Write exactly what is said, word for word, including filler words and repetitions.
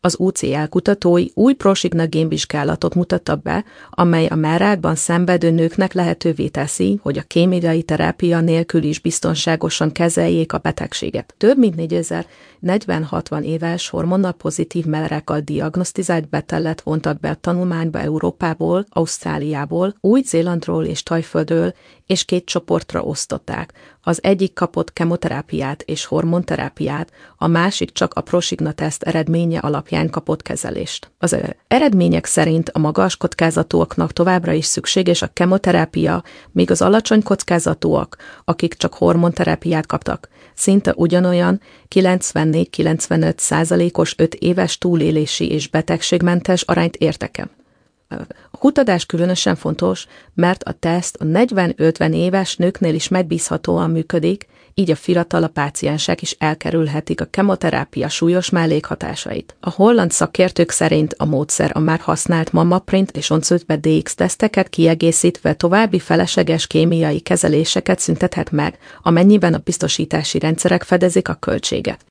Az u cé el kutatói új prosigna génvizsgálatot mutattak be, amely a mellrákban szenvedő nőknek lehetővé teszi, hogy a kémiai terápia nélkül is biztonságosan kezeljék a betegséget. Több mint négyezer negyven-hatvan éves hormonnal pozitív mellrákkal diagnosztizált beteget vontak be a tanulmányba Európából, Ausztráliából, Új-Zélandról és Tajföldről, és két csoportra osztották. Az egyik kapott kemoterápiát és hormonterápiát, a másik csak a prosigna-teszt eredménye alapján kapott kezelést. Az eredmények szerint a magas kockázatúaknak továbbra is szükséges a kemoterápia, míg az alacsony kockázatúak, akik csak hormonterápiát kaptak, szinte ugyanolyan kilencvennégy-kilencvenöt százalékos öt éves túlélési és betegségmentes arányt értek el. A kutatás különösen fontos, mert a teszt a negyven-ötven éves nőknél is megbízhatóan működik, így a fiatalabb páciensek is elkerülhetik a kemoterápia súlyos mellékhatásait. A holland szakértők szerint a módszer a már használt MammaPrint és Oncotype dé iksz teszteket kiegészítve további felesleges kémiai kezeléseket szüntethet meg, amennyiben a biztosítási rendszerek fedezik a költséget.